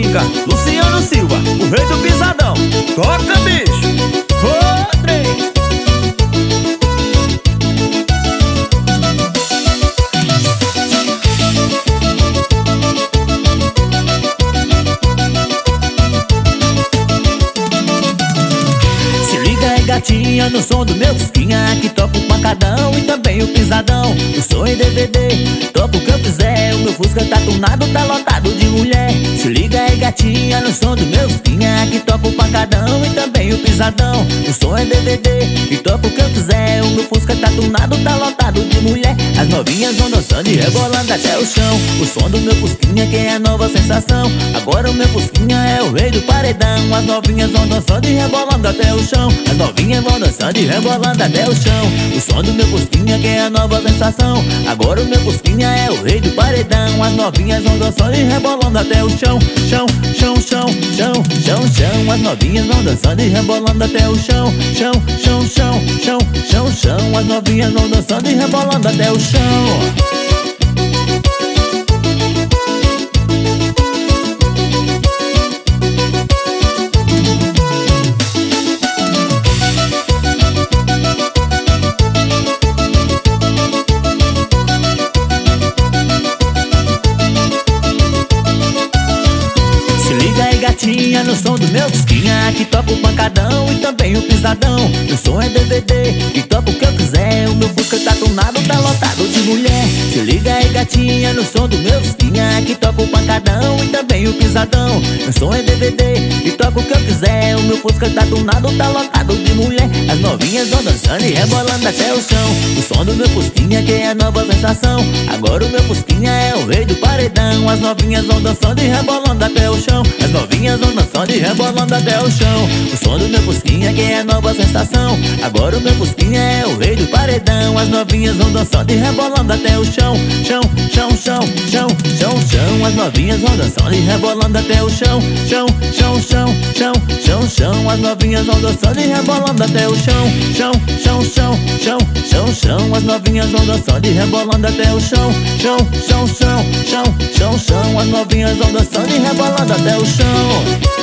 técnica, Luciano Silva, o rei do pisadão. Toca, bicho! Rodrigo! Gatinha, no som do meu fusquinha, que toca o pancadão e também o pisadão. O som em DVD, toca o que eu quiser. O meu fusca tá tunado, tá lotado de mulher. Se liga aí, gatinha, no som do meu fusquinha, que toca o pancadão e também o pisadão. O som é DVD e toca o que eu quiser. O meu fusca tá tunado, tá lotado de mulher. As novinhas vão dançando e rebolando até o chão. O som do meu fusquinha que é a nova sensação. Agora o meu fusquinha é o rei do paredão. As novinhas vão dançando e rebolando até o chão. As novinhas vão dançando e rebolando até o chão. O som do meu fusquinha que é a nova sensação. Agora o meu fusquinha é o rei do paredão. As novinhas vão dançando e rebolando até o chão. Chão, chão, chão, chão, chão, chão. As novinhas vão dançando e rebolando até o chão. Chão, chão, chão, chão, chão, chão. As novinhas vão dançando e rebolando até o chão. Gatinha, no som do meu fusquinha, que toca o pancadão e também o pisadão. O som é DVD e toca o que eu quiser. O meu fusca tá tunado, tá lotado de mulher. Se liga aí, gatinha, no som do meu fusquinha, que toca o pancadão e também o pisadão. O som é DVD e toca o que eu quiser. O meu fusca tá tunado, tá lotado de mulher. As novinhas vão dançando e rebolando até o chão. O som do meu fusquinha que é a nova sensação. Agora o meu fusquinha é o rei do paredão. As novinhas vão dançando e rebolando até o chão. As novinhas vão dançando e rebolando até o chão. O som do meu fusquinha que é a nova sensação. Agora o meu fusquinha é o rei do paredão. As novinhas vão dançando e rebolando até o chão. Chão, chão, chão, chão, chão, chão. As novinhas vão dançando e rebolando até o chão. Chão, chão, chão, chão, chão, chão. As novinhas vão dançando e rebolando até o chão. Chão, chão, chão, chão, chão, chão. As novinhas vão dançando e rebolando até o chão. Chão, chão, chão, chão, chão, chão. As novinhas vão dançando e rebolando até o chão.